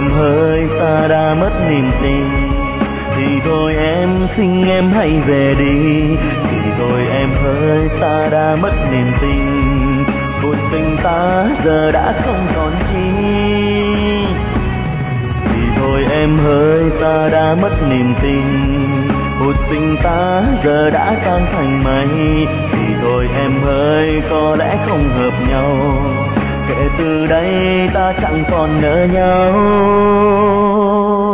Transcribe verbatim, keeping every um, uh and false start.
em hỡi ta đã mất niềm tin, thì thôi em xin em hãy về đi. Thì thôi em hỡi ta đã mất niềm tin, cuộc tình ta giờ đã không còn chi. Thì thôi em hỡi ta đã mất niềm tin, cuộc tình ta giờ đã tan thành mây. Thì thôi em hỡi có lẽ không hợp nhau, kể từ đây ta chẳng còn nỡ nhau.